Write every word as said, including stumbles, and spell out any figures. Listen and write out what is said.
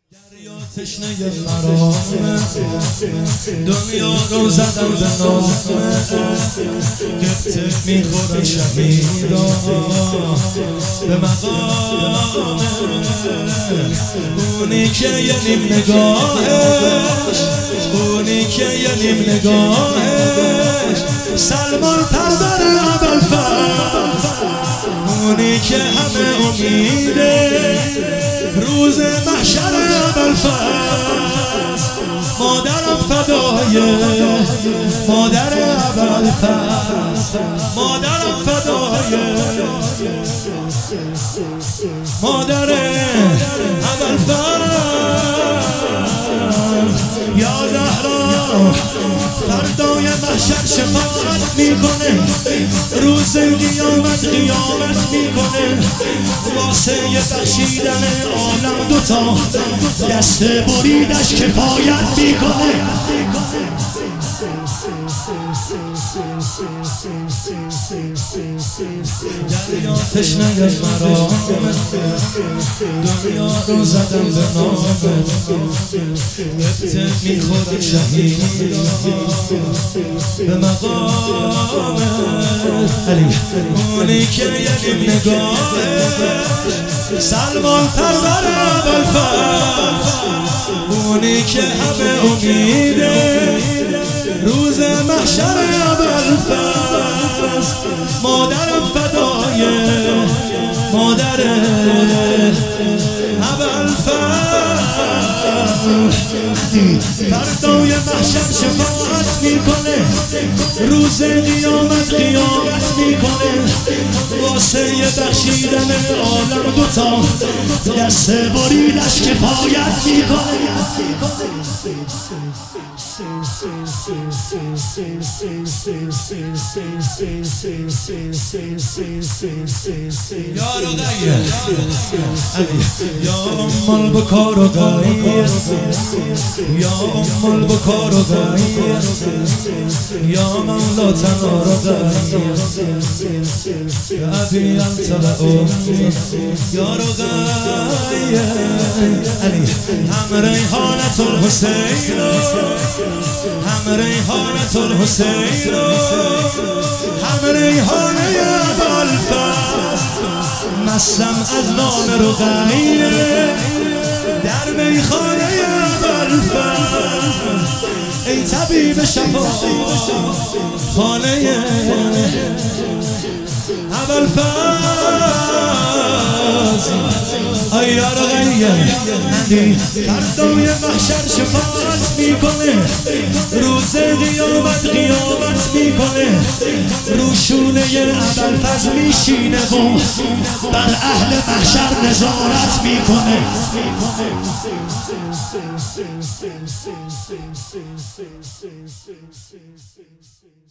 دریا تشنه مرامه دنیا رو زدن به نامه گفته میخورن شهیدا به مقامه اونی که یه نیم نگاهش اونی که یه نیم نگاهش سلمان پرور ابوالفضل اونی که همه امیده روز محشر ابوالفضل مادرم فدای مادر ابوالفضل مادرم فدای مادر ابوالفضل یا زهرا فردای محشر شفاعت میکنه روز قیامت قیامت میکنه واسه بخشیدن عالم دوتا دست بریدش کفایت میکنه دریا تشنه مرامه دنیا رو زدن به نامه گفته میخورد شهیدا به مقامه اونی که یه نیم نگاهه سلمان پرور ابوالفضل اونی که همه امیده روز محشر ابوالفضل مادرم فدای مادر ابوالفضل فردای محشر شفاعت میکنه روز قیامت قیامت میکنه واسه بخشیدن عالم دوتا دست بریدش کفایت میکنه یا رو غیر یا مال بکار و غیر یا مال بکار و غیر یا مولا تنار و غیر یا ابی انت و امی یا رو غیر هم ریحانت الحسین هم ریحانت الحسین هم ریحانه ابوالفضل مستم از نام رقیه در میخانه ابوالفضل ای طبیب شفا خانه ابوالفضل ای یا رقیه فردای محشر شفاعت میکنه روز قیامت قیامت میکنه روشونه ابوالفضل میشینه و بر اهل محشر نظارت میکنه